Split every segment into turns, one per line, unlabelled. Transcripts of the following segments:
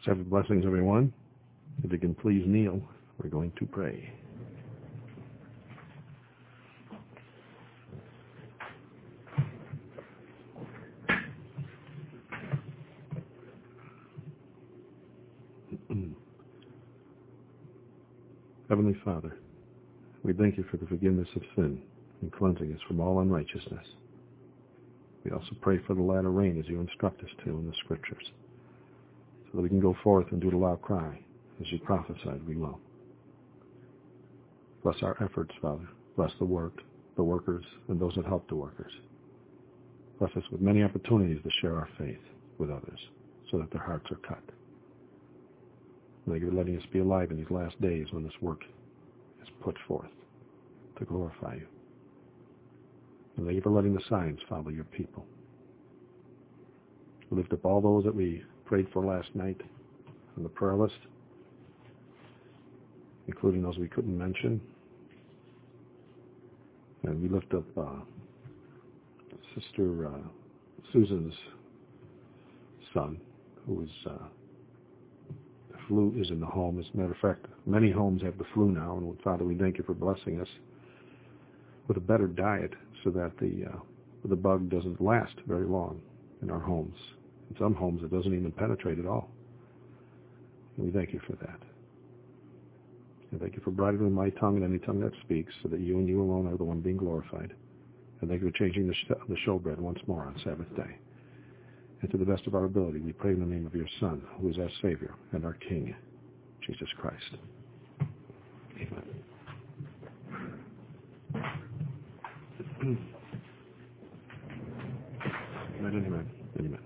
Sabbath blessings, everyone. If you can please kneel, we're going to pray. Heavenly Father, we thank you for the forgiveness of sin and cleansing us from all unrighteousness. We also pray for the latter rain as you instruct us to in the Scriptures, so that we can go forth and do the loud cry as you prophesied we will. Bless our efforts, Father. Bless the workers, and those that help the workers. Bless us with many opportunities to share our faith with others so that their hearts are cut. Thank you for letting us be alive in these last days when this work is put forth to glorify you. And thank you for letting the signs follow your people. We lift up all those that we prayed for last night on the prayer list, including those we couldn't mention. And we lift up Sister Susan's son, who is... the flu is in the home. As a matter of fact, many homes have the flu now, and Father, we thank you for blessing us with a better diet so that the bug doesn't last very long in our homes. In some homes, it doesn't even penetrate at all. And we thank you for that. And thank you for bridling my tongue and any tongue that speaks, so that you and you alone are the one being glorified. And thank you for changing the showbread once more on Sabbath day. And to the best of our ability, we pray in the name of your Son, who is our Savior and our King, Jesus Christ. Amen. Amen. Amen.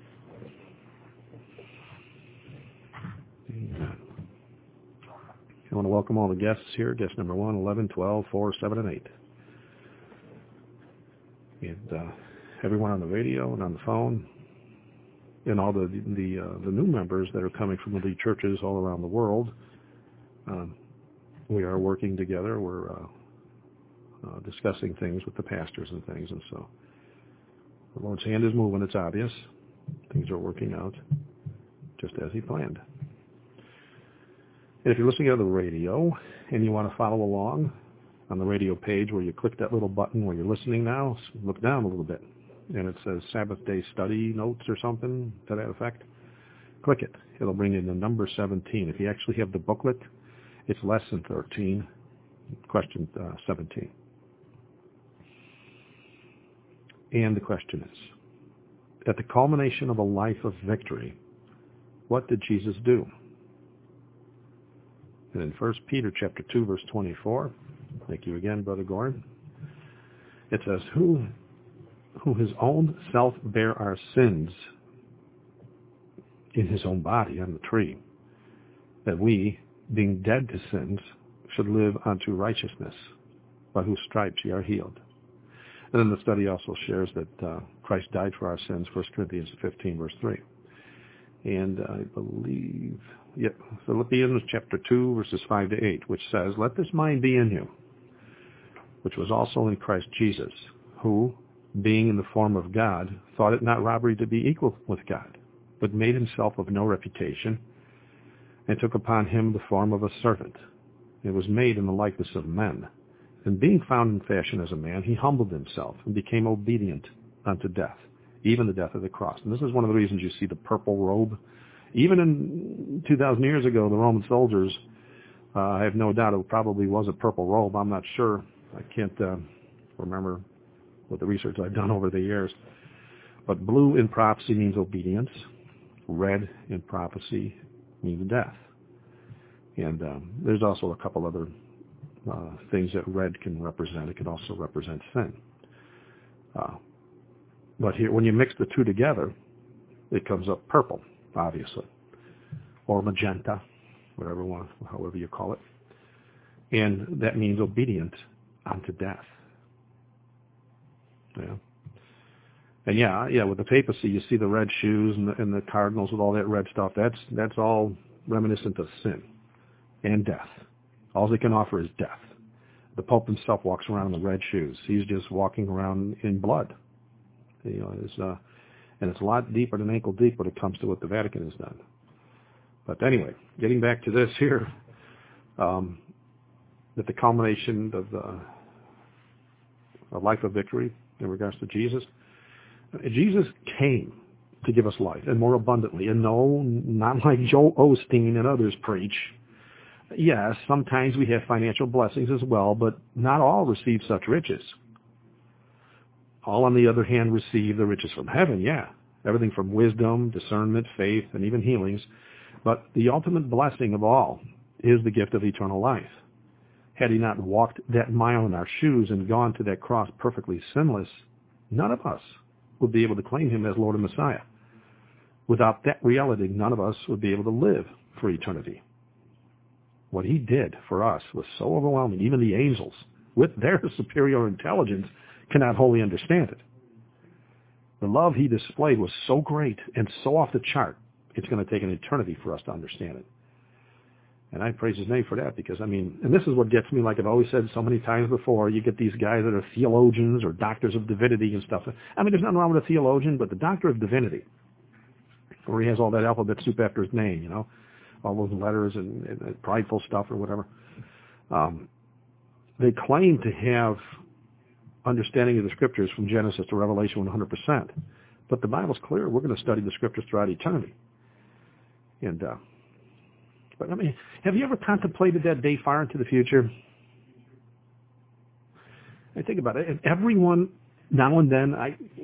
Amen. I want to welcome all the guests here, guest number 1, 11, 12, 4, 7, and 8. And everyone on the radio and on the phone, and all the new members that are coming from the churches all around the world. We are working together. We're discussing things with the pastors and things, and so the Lord's hand is moving. It's obvious. Things are working out just as he planned. And if you're listening to the radio and you want to follow along on the radio page where you click that little button where you're listening now, look down a little bit. And it says Sabbath Day Study Notes or something to that effect. Click it. It'll bring you to number 17. If you actually have the booklet, it's lesson 13, question 17. And the question is, at the culmination of a life of victory, what did Jesus do? And in 1 Peter chapter 2, verse 24, thank you again, Brother Gordon, it says, who his own self bare our sins in his own body on the tree, that we, being dead to sins, should live unto righteousness, by whose stripes ye are healed. And then the study also shares that Christ died for our sins, 1 Corinthians 15, verse 3. And I believe, Philippians chapter 2, verses 5 to 8, which says, let this mind be in you, which was also in Christ Jesus, who, being in the form of God, thought it not robbery to be equal with God, but made himself of no reputation, and took upon him the form of a servant, and was made in the likeness of men. And being found in fashion as a man, he humbled himself, and became obedient unto death, even the death of the cross. And this is one of the reasons you see the purple robe. Even in 2,000 years ago, the Roman soldiers, I have no doubt it probably was a purple robe. I'm not sure. I can't remember with the research I've done over the years. But blue in prophecy means obedience. Red in prophecy means death. And there's also a couple other things that red can represent. It can also represent sin. But here, when you mix the two together, it comes up purple, obviously, or magenta, however you call it. And that means obedient unto death. Yeah. And yeah, with the papacy, you see the red shoes and the cardinals with all that red stuff. That's all reminiscent of sin and death. All they can offer is death. The Pope himself walks around in the red shoes. He's just walking around in blood. And it's a lot deeper than ankle deep when it comes to what the Vatican has done. But anyway, getting back to this here, that the culmination of a life of victory in regards to Jesus, Jesus came to give us life, and more abundantly. And no, not like Joel Osteen and others preach. Yes, sometimes we have financial blessings as well, but not all receive such riches. All, on the other hand, receive the riches from heaven, yeah. Everything from wisdom, discernment, faith, and even healings. But the ultimate blessing of all is the gift of eternal life. Had he not walked that mile in our shoes and gone to that cross perfectly sinless, none of us would be able to claim him as Lord and Messiah. Without that reality, none of us would be able to live for eternity. What he did for us was so overwhelming, even the angels, with their superior intelligence, cannot wholly understand it. The love he displayed was so great and so off the chart, it's going to take an eternity for us to understand it. And I praise his name for that because, and this is what gets me, like I've always said so many times before, you get these guys that are theologians or doctors of divinity and stuff. There's nothing wrong with a theologian, but the doctor of divinity, where he has all that alphabet soup after his name, all those letters and prideful stuff or whatever. They claim to have understanding of the scriptures from Genesis to Revelation 100%. But the Bible's clear. We're going to study the scriptures throughout eternity. And, have you ever contemplated that day far into the future? I think about it. And everyone, now and then,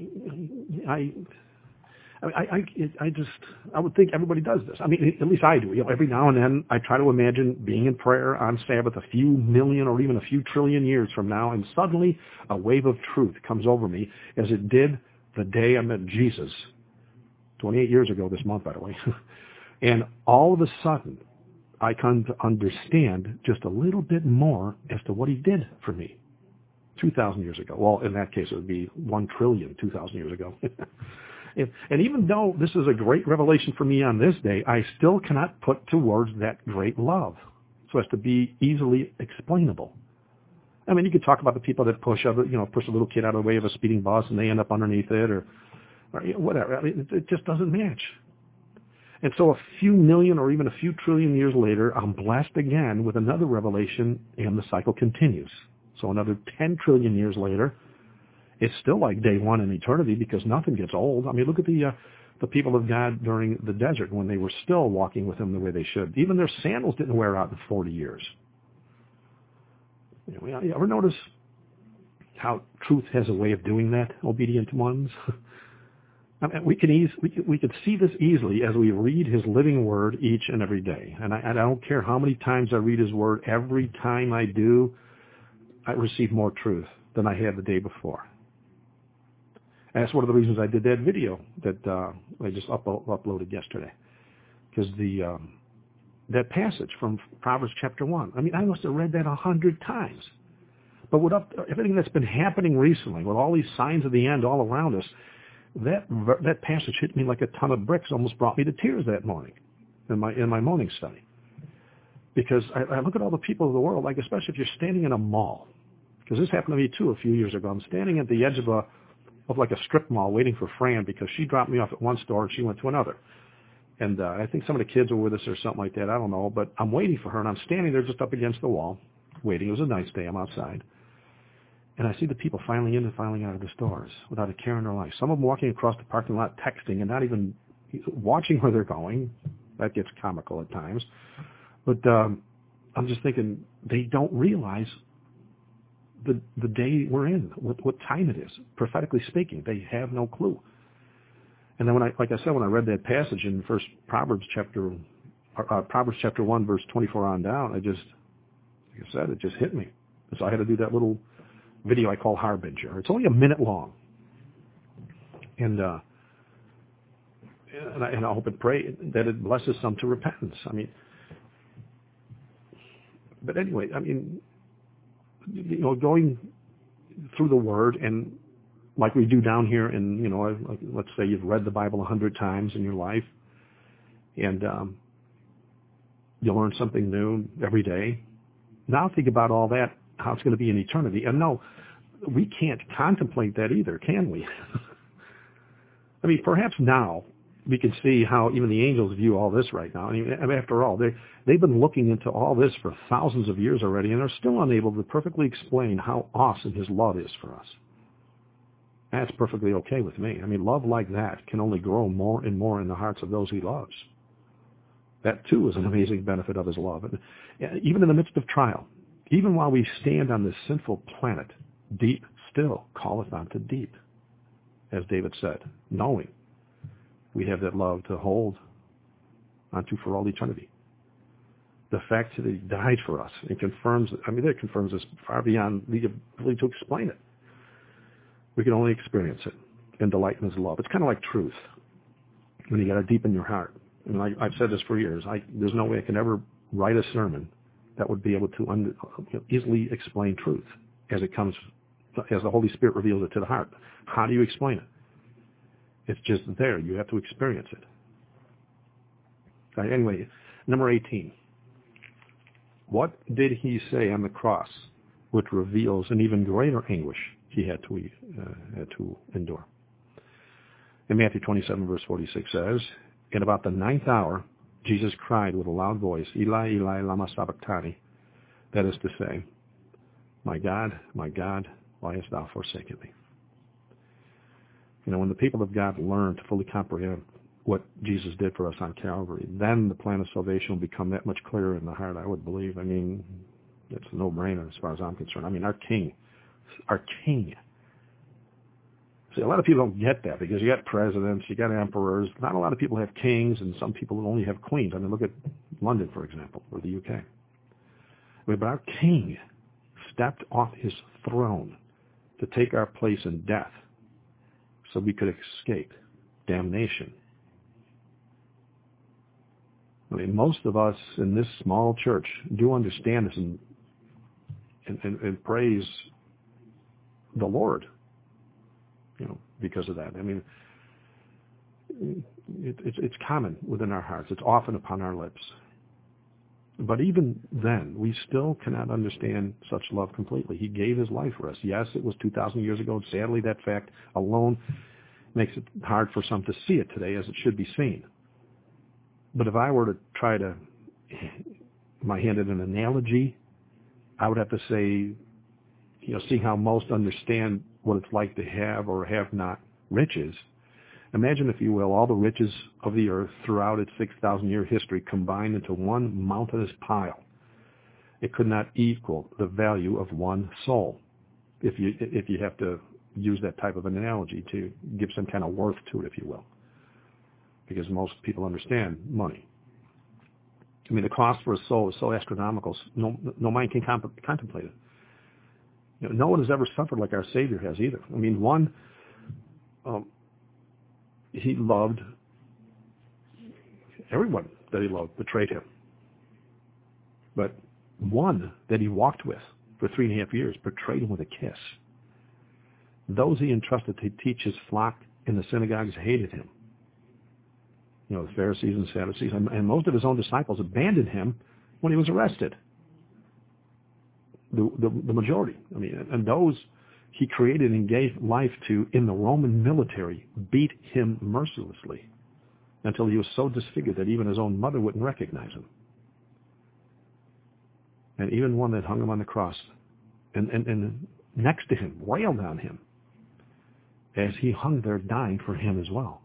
I would think everybody does this. At least I do. Every now and then I try to imagine being in prayer on Sabbath a few million or even a few trillion years from now, and suddenly a wave of truth comes over me, as it did the day I met Jesus, 28 years ago this month, by the way. And all of a sudden, I come to understand just a little bit more as to what he did for me 2,000 years ago. Well, in that case, it would be 1 trillion 2,000 years ago. And even though this is a great revelation for me on this day, I still cannot put to words that great love so as to be easily explainable. You could talk about the people that push a little kid out of the way of a speeding bus and they end up underneath it or whatever. It just doesn't match. And so a few million or even a few trillion years later, I'm blessed again with another revelation, and the cycle continues. So another 10 trillion years later, it's still like day one in eternity because nothing gets old. Look at the people of God during the desert when they were still walking with him the way they should. Even their sandals didn't wear out in 40 years. You ever notice how truth has a way of doing that, obedient ones? We could see this easily as we read his living word each and every day. And I don't care how many times I read his word, every time I do, I receive more truth than I had the day before. And that's one of the reasons I did that video that I just uploaded yesterday. Because that passage from Proverbs chapter 1, I must have read that 100 times. But with everything that's been happening recently, with all these signs of the end all around us, that passage hit me like a ton of bricks, almost brought me to tears that morning in my morning study. Because I look at all the people of the world, like especially if you're standing in a mall, because this happened to me too a few years ago. I'm standing at the edge of like a strip mall waiting for Fran because she dropped me off at one store and she went to another. And I think some of the kids were with us or something like that. I don't know. But I'm waiting for her, and I'm standing there just up against the wall, waiting. It was a nice day. I'm outside. And I see the people filing in and filing out of the stores without a care in their life. Some of them walking across the parking lot texting and not even watching where they're going. That gets comical at times. But I'm just thinking they don't realize the day we're in, what time it is, prophetically speaking. They have no clue. And then when I read that passage in Proverbs chapter 1, verse 24 on down, it just hit me. So I had to do that little video I call Harbinger. It's only a minute long. And I hope and pray that it blesses some to repentance. But anyway, going through the Word, and like we do down here, and let's say you've read the Bible 100 times in your life, and you learn something new every day. Now think about all that, how it's going to be in eternity. And no, we can't contemplate that either, can we? Perhaps now we can see how even the angels view all this right now. I mean, after all, they've been looking into all this for thousands of years already, and are still unable to perfectly explain how awesome his love is for us. That's perfectly okay with me. I mean, love like that can only grow more and more in the hearts of those he loves. That, too, is an amazing benefit of his love. And even in the midst of trial, even while we stand on this sinful planet, deep still calleth unto deep, as David said, knowing we have that love to hold onto for all eternity. The fact that he died for us, it confirms, that confirms this far beyond the ability to explain it. We can only experience it and delight in his love. It's kind of like truth. When you got it deep in your heart. And I've said this for years. There's no way I can ever write a sermon that would be able to easily explain truth as it comes, as the Holy Spirit reveals it to the heart. How do you explain it? It's just there. You have to experience it. Right, anyway, number 18. What did he say on the cross which reveals an even greater anguish he had to endure? In Matthew 27, verse 46 says, "In about the 9th hour, Jesus cried with a loud voice, Eli, Eli, lama sabachthani." That is to say, my God, why hast thou forsaken me? When the people of God learn to fully comprehend what Jesus did for us on Calvary, then the plan of salvation will become that much clearer in the heart, I would believe. It's a no-brainer as far as I'm concerned. Our King. See, a lot of people don't get that because you got presidents, you got emperors. Not a lot of people have kings, and some people only have queens. Look at London, for example, or the UK. But our King stepped off his throne to take our place in death so we could escape damnation. Most of us in this small church do understand this and praise the Lord, because of that. It's common within our hearts. It's often upon our lips. But even then, we still cannot understand such love completely. He gave his life for us. Yes, it was 2,000 years ago, and sadly that fact alone makes it hard for some to see it today as it should be seen. But if I were to try to my hand at an analogy, I would have to say, see how most understand what it's like to have or have not riches. Imagine, if you will, all the riches of the earth throughout its 6,000-year history combined into one mountainous pile. It could not equal the value of one soul, if you have to use that type of an analogy to give some kind of worth to it, if you will, because most people understand money. The cost for a soul is so astronomical, no mind can contemplate it. No one has ever suffered like our Savior has either. One, he loved everyone that he loved, betrayed him. But one that he walked with for 3.5 years betrayed him with a kiss. Those he entrusted to teach his flock in the synagogues hated him. The Pharisees and Sadducees, and most of his own disciples abandoned him when he was arrested. The majority. And those he created and gave life to in the Roman military beat him mercilessly until he was so disfigured that even his own mother wouldn't recognize him. And even one that hung him on the cross and next to him wailed on him as he hung there dying for him as well.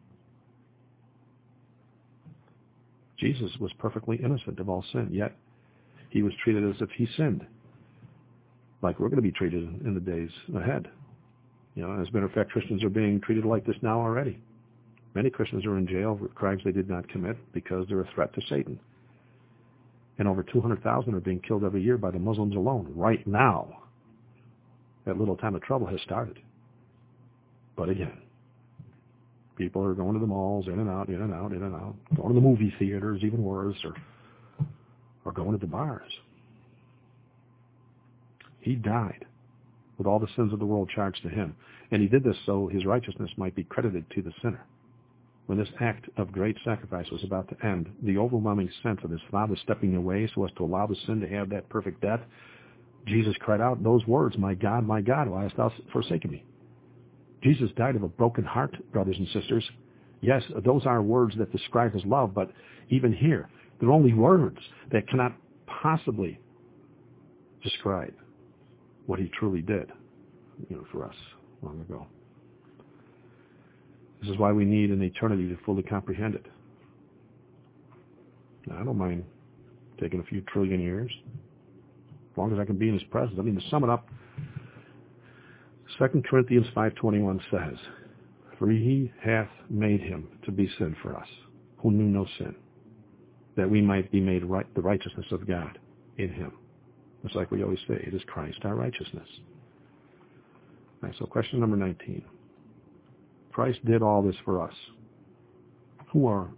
Jesus was perfectly innocent of all sin, yet he was treated as if he sinned, like we're going to be treated in the days ahead. As a matter of fact, Christians are being treated like this now already. Many Christians are in jail for crimes they did not commit because they're a threat to Satan. And over 200,000 are being killed every year by the Muslims alone. Right now, that little time of trouble has started. But again, people are going to the malls, in and out, going to the movie theaters, even worse, or going to the bars. He died with all the sins of the world charged to him. And he did this so his righteousness might be credited to the sinner. When this act of great sacrifice was about to end, the overwhelming sense of his Father stepping away so as to allow the sin to have that perfect death, Jesus cried out those words, my God, why hast thou forsaken me? Jesus died of a broken heart, brothers and sisters, Yes, those are words that describe his love, but even here, they're only words that cannot possibly describe what he truly did, for us long ago. This is why we need an eternity to fully comprehend it. Now, I don't mind taking a few trillion years, as long as I can be in his presence. I mean, to sum it up, 2 Corinthians 5:21 says, "For he hath made him to be sin for us, who knew no sin, that we might be made right, the righteousness of God in him." It's like we always say, it is Christ our righteousness. All right, so question number 19. Christ did all this for us. Who are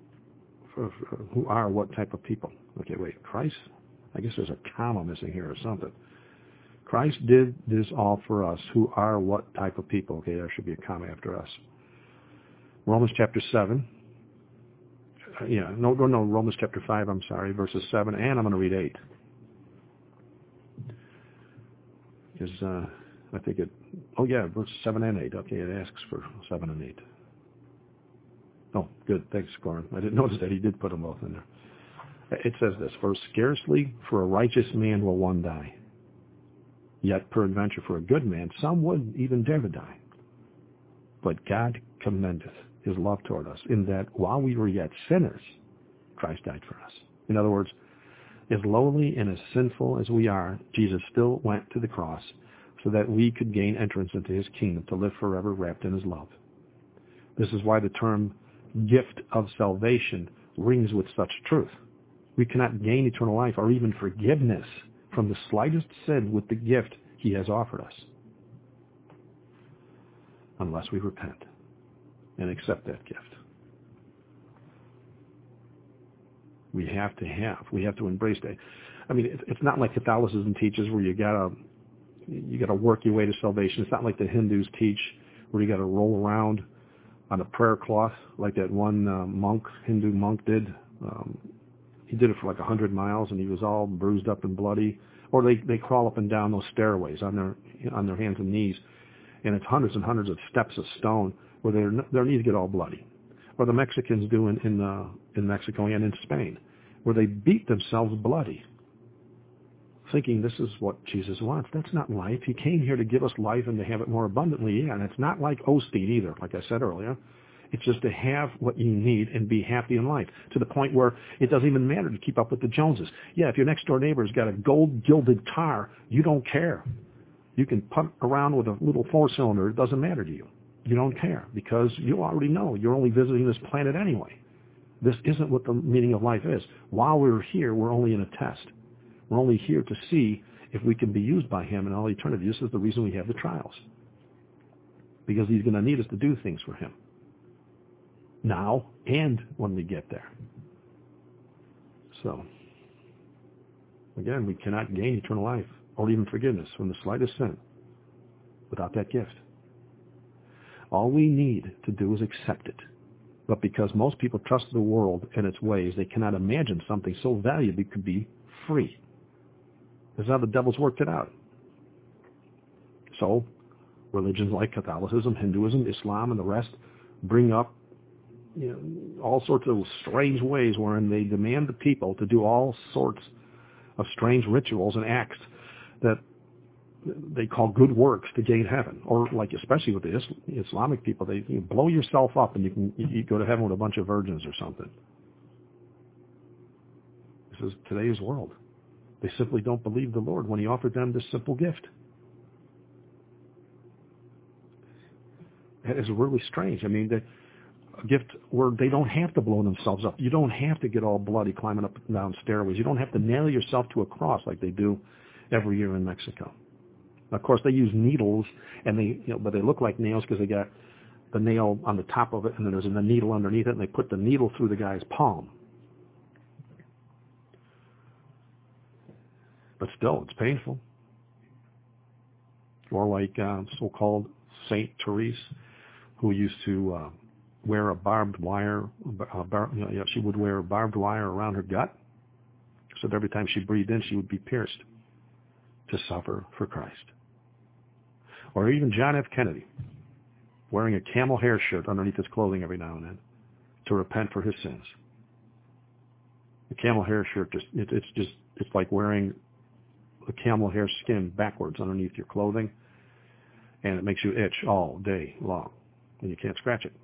what type of people? Okay, wait, Christ? I guess there's a comma missing here or something. Christ did this all for us. Who are what type of people? Okay, there should be a comma after us. Romans chapter 7. Romans chapter 5, I'm sorry, verses 7, and I'm going to read 8. Because I think verses 7 and 8. Okay, it asks for 7 and 8. Oh, good. Thanks, Corin. I didn't notice that he did put them both in there. It says this, "For scarcely for a righteous man will one die. Yet peradventure for a good man some would even dare to die. But God commendeth his love toward us, in that while we were yet sinners, Christ died for us." In other words, as lowly and as sinful as we are, Jesus still went to the cross so that we could gain entrance into his kingdom to live forever wrapped in his love. This is why the term gift of salvation rings with such truth. We cannot gain eternal life or even forgiveness from the slightest sin with the gift he has offered us, unless we repent and accept that gift. We have to embrace that. I mean, it's not like Catholicism teaches where you gotta work your way to salvation. It's not like the Hindus teach where you gotta roll around on a prayer cloth like that one Hindu monk did. He did it for like 100 miles and he was all bruised up and bloody. Or they crawl up and down those stairways on their hands and knees, and it's hundreds and hundreds of steps of stone where their knees get all bloody. Or the Mexicans do in Mexico and in Spain, where they beat themselves bloody, thinking this is what Jesus wants. That's not life. He came here to give us life and to have it more abundantly. Yeah, and it's not like Osteen either, like I said earlier. It's just to have what you need and be happy in life, to the point where it doesn't even matter to keep up with the Joneses. Yeah, if your next door neighbor's got a gold-gilded car, you don't care. You can punt around with a little four-cylinder. It doesn't matter to you. You don't care because you already know you're only visiting this planet anyway. This isn't what the meaning of life is. While we're here, we're only in a test. We're only here to see if we can be used by him in all eternity. This is the reason we have the trials, because he's going to need us to do things for him now and when we get there. So, again, we cannot gain eternal life or even forgiveness from the slightest sin without that gift. All we need to do is accept it. But because most people trust the world and its ways, they cannot imagine something so valuable could be free. This is how the devil's worked it out. So, religions like Catholicism, Hinduism, Islam, and the rest bring up all sorts of strange ways wherein they demand the people to do all sorts of strange rituals and acts that they call good works to gain heaven. Or like, especially with the Islamic people, you blow yourself up and you go to heaven with a bunch of virgins or something. This is today's world. They simply don't believe the Lord when he offered them this simple gift. That is really strange. I mean, a gift where they don't have to blow themselves up. You don't have to get all bloody climbing up and down stairways. You don't have to nail yourself to a cross like they do every year in Mexico. Of course, they use needles, and but they look like nails because they got the nail on the top of it, and then there's a needle underneath it, and they put the needle through the guy's palm. But still, it's painful. Or like so-called Saint Therese, who used to wear a barbed wire. She would wear barbed wire around her gut, so that every time she breathed in, she would be pierced to suffer for Christ. Or even John F. Kennedy. wearing a camel hair shirt underneath his clothing every now and then to repent for his sins. The camel hair shirt, it's like wearing a camel hair skin backwards underneath your clothing, and it makes you itch all day long, and you can't scratch it.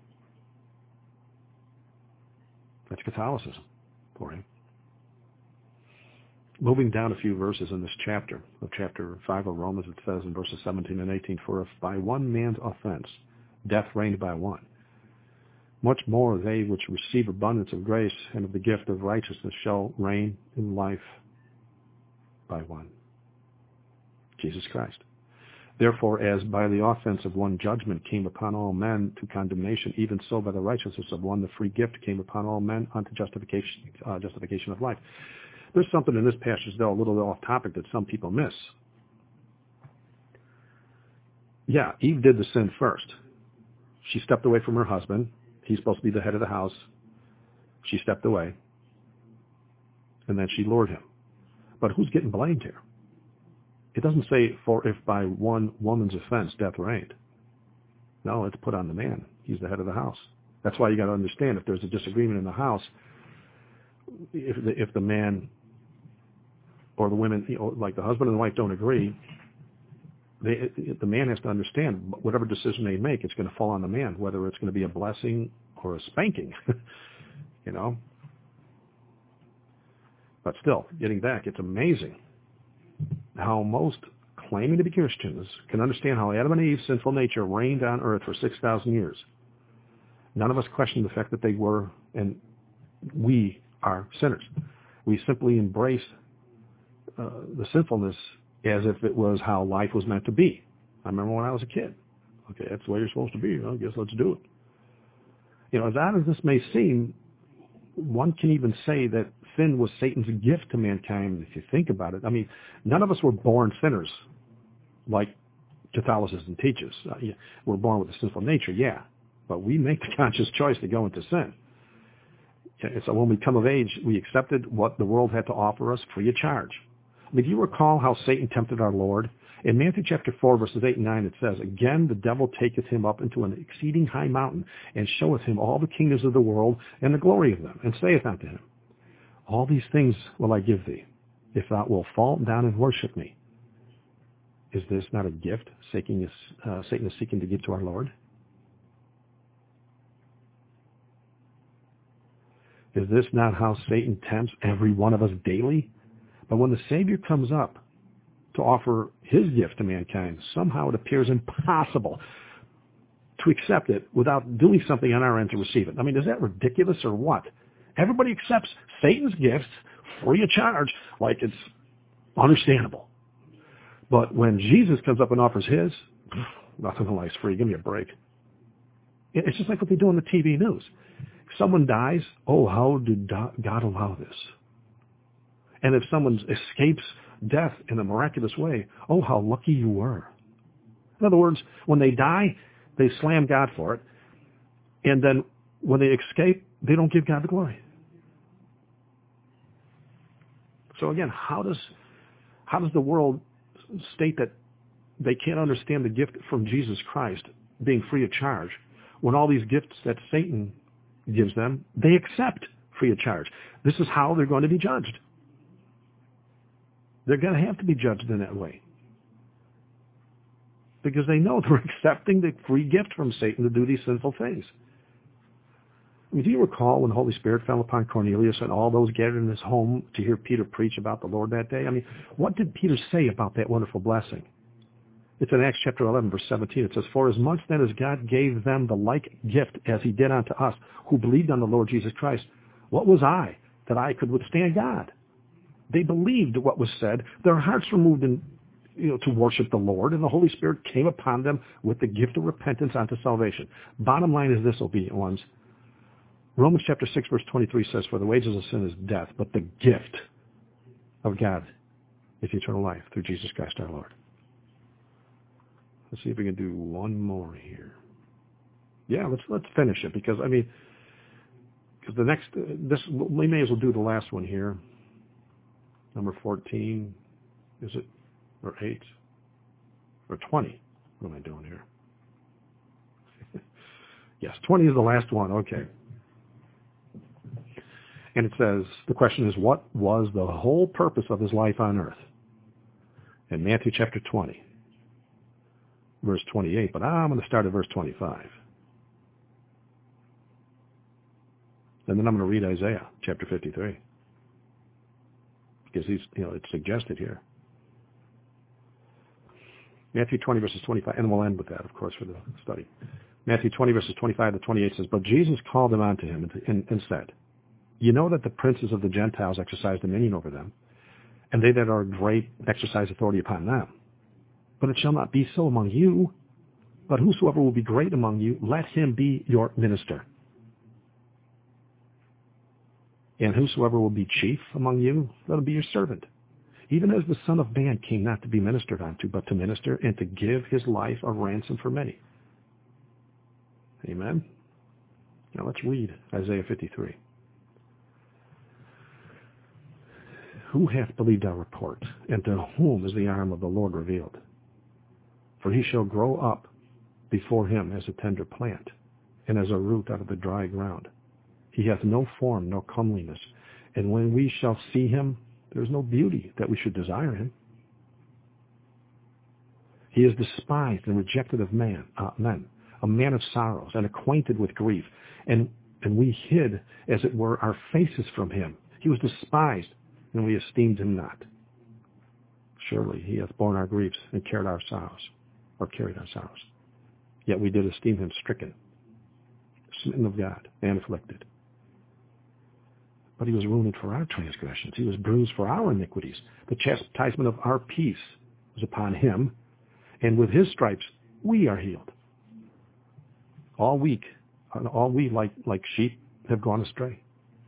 That's Catholicism for him. Moving down a few verses in this chapter, of chapter 5 of Romans, it says in verses 17 and 18, "For if by one man's offense death reigned by one, much more they which receive abundance of grace and of the gift of righteousness shall reign in life by one, Jesus Christ. Therefore, as by the offense of one judgment came upon all men to condemnation, even so by the righteousness of one the free gift came upon all men unto justification of life." There's something in this passage, though, a little off topic that some people miss. Yeah, Eve did the sin first. She stepped away from her husband. He's supposed to be the head of the house. She stepped away. And then she lured him. But who's getting blamed here? It doesn't say, "For if by one woman's offense death reigned." No, it's put on the man. He's the head of the house. That's why you got to understand, if there's a disagreement in the house, if the man or the women, like the husband and the wife don't agree, the man has to understand whatever decision they make, it's going to fall on the man, whether it's going to be a blessing or a spanking, But still, getting back, it's amazing how most claiming to be Christians can understand how Adam and Eve's sinful nature reigned on earth for 6,000 years. None of us question the fact that they were, and we are sinners. We simply embrace the sinfulness as if it was how life was meant to be. I remember when I was a kid. Okay, that's the way you're supposed to be. I guess let's do it. As odd as this may seem, one can even say that sin was Satan's gift to mankind, if you think about it. I mean, none of us were born sinners, like Catholicism teaches. We're born with a sinful nature, yeah, but we make the conscious choice to go into sin. So when we come of age, we accepted what the world had to offer us free of charge. I mean, do you recall how Satan tempted our Lord? In Matthew chapter 4, verses 8 and 9, it says, "Again the devil taketh him up into an exceeding high mountain, and showeth him all the kingdoms of the world and the glory of them, and saith unto him, All these things will I give thee, if thou wilt fall down and worship me." Is this not a gift Satan is seeking to give to our Lord? Is this not how Satan tempts every one of us daily? But when the Savior comes up to offer his gift to mankind, somehow it appears impossible to accept it without doing something on our end to receive it. I mean, is that ridiculous or what? Everybody accepts Satan's gifts free of charge like it's understandable. But when Jesus comes up and offers his, nothing in life's free. Give me a break. It's just like what they do on the TV news. Someone dies, how did God allow this? And if someone escapes death in a miraculous way, how lucky you were. In other words, when they die, they slam God for it. And then when they escape, they don't give God the glory. So again, how does the world state that they can't understand the gift from Jesus Christ being free of charge when all these gifts that Satan gives them, they accept free of charge? This is how they're going to be judged. They're going to have to be judged in that way. Because they know they're accepting the free gift from Satan to do these sinful things. I mean, do you recall when the Holy Spirit fell upon Cornelius and all those gathered in his home to hear Peter preach about the Lord that day? I mean, what did Peter say about that wonderful blessing? It's in Acts chapter 11, verse 17. It says, "For as much then as God gave them the like gift as he did unto us, who believed on the Lord Jesus Christ, what was I that I could withstand God?" They believed what was said. Their hearts were moved to worship the Lord, and the Holy Spirit came upon them with the gift of repentance unto salvation. Bottom line is this, obedient ones. Romans chapter 6, verse 23 says, "For the wages of sin is death, but the gift of God is eternal life through Jesus Christ our Lord." Let's see if we can do one more here. Yeah, let's finish it, because the next we may as well do the last one here. Number 14, is it? Or 8? Or 20? What am I doing here? Yes, 20 is the last one. Okay. And it says, the question is, what was the whole purpose of his life on earth? In Matthew chapter 20, verse 28, but I'm going to start at verse 25. And then I'm going to read Isaiah chapter 53. Because it's suggested here. Matthew 20, verses 25, and we'll end with that, of course, for the study. Matthew 20, verses 25 to 28 says, but Jesus called them unto him and said, you know that the princes of the Gentiles exercise dominion over them, and they that are great exercise authority upon them. But it shall not be so among you, but whosoever will be great among you, let him be your minister. And whosoever will be chief among you, let him be your servant. Even as the Son of Man came not to be ministered unto, but to minister and to give his life a ransom for many. Amen? Now let's read Isaiah 53. Who hath believed our report, and to whom is the arm of the Lord revealed? For he shall grow up before him as a tender plant, and as a root out of the dry ground. He hath no form, nor comeliness, and when we shall see him, there is no beauty that we should desire him. He is despised and rejected of men, a man of sorrows, and acquainted with grief, and we hid, as it were, our faces from him. He was despised, and we esteemed him not. Surely he hath borne our griefs and carried our sorrows. Yet we did esteem him stricken, smitten of God, and afflicted. But he was wounded for our transgressions. He was bruised for our iniquities. The chastisement of our peace was upon him, and with his stripes we are healed. All we like sheep have gone astray.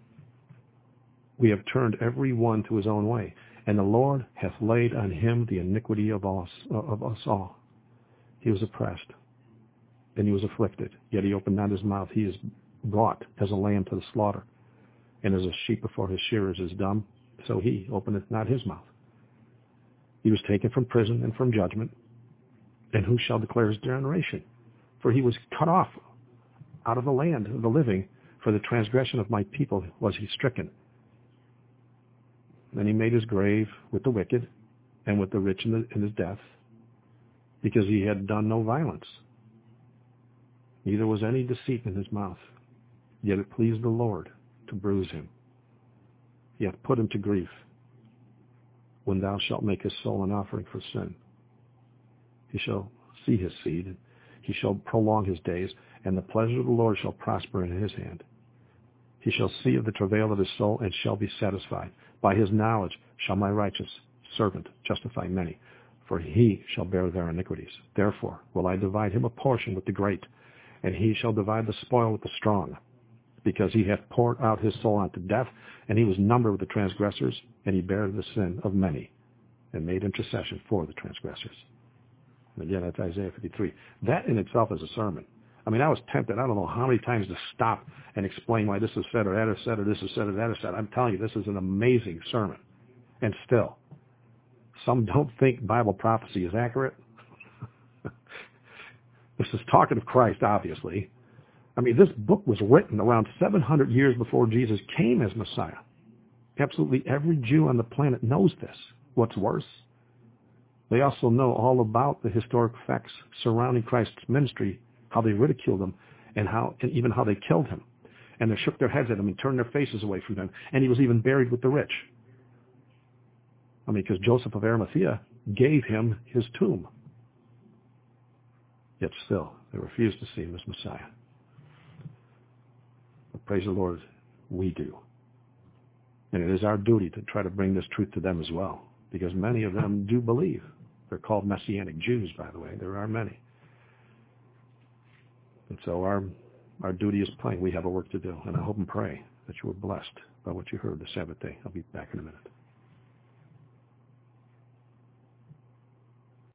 We have turned every one to his own way, and the Lord hath laid on him the iniquity of us all. He was oppressed, and he was afflicted, yet he opened not his mouth. He is brought as a lamb to the slaughter, and as a sheep before his shearers is dumb, so he openeth not his mouth. He was taken from prison and from judgment, and who shall declare his generation? For he was cut off out of the land of the living. For the transgression of my people was he stricken. Then he made his grave with the wicked and with the rich in his death, because he had done no violence. Neither was any deceit in his mouth. Yet it pleased the Lord to bruise him. He hath put him to grief. When thou shalt make his soul an offering for sin, he shall see his seed, he shall prolong his days, and the pleasure of the Lord shall prosper in his hand. He shall see of the travail of his soul, and shall be satisfied. By his knowledge shall my righteous servant justify many, for he shall bear their iniquities. Therefore will I divide him a portion with the great, and he shall divide the spoil with the strong. Because he hath poured out his soul unto death, and he was numbered with the transgressors, and he bare the sin of many, and made intercession for the transgressors. And again, that's Isaiah 53. That in itself is a sermon. I mean, I was tempted, I don't know how many times, to stop and explain why this is said, or that is said, or this is said, or that is said. I'm telling you, this is an amazing sermon. And still, some don't think Bible prophecy is accurate. This is talking of Christ, obviously. I mean, this book was written around 700 years before Jesus came as Messiah. Absolutely every Jew on the planet knows this. What's worse, they also know all about the historic facts surrounding Christ's ministry, how they ridiculed him, and even how they killed him. And they shook their heads at him and turned their faces away from him. And he was even buried with the rich. I mean, because Joseph of Arimathea gave him his tomb. Yet still, they refused to see him as Messiah. But praise the Lord, we do. And it is our duty to try to bring this truth to them as well, because many of them do believe. They're called Messianic Jews, by the way. There are many. And so our duty is plain. We have a work to do. And I hope and pray that you were blessed by what you heard this Sabbath day. I'll be back in a minute.